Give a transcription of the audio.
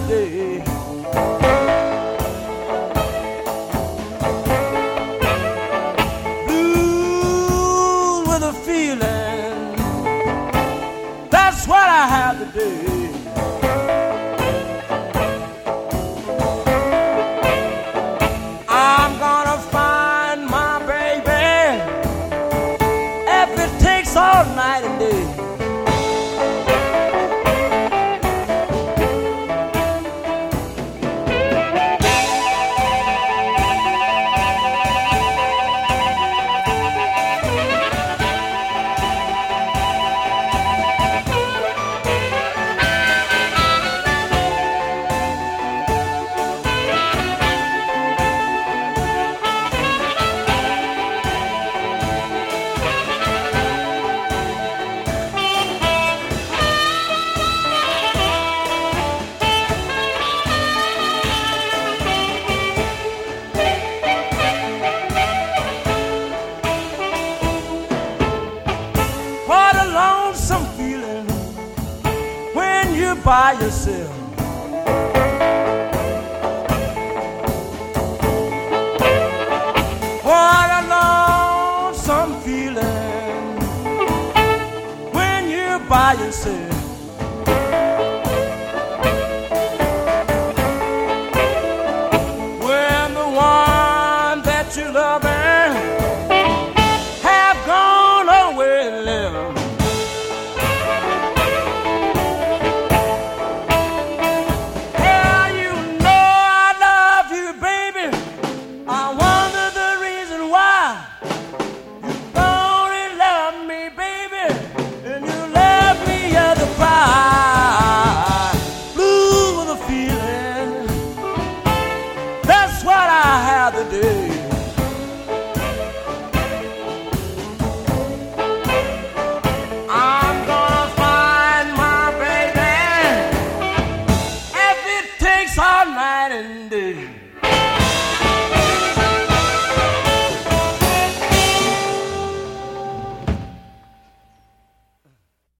today. Blues with a feeling, that's what I have today. I'm gonna find my baby if it takes all night and day. What a lonesome feeling when you're by yourself. What a lonesome feeling when you're by yourself.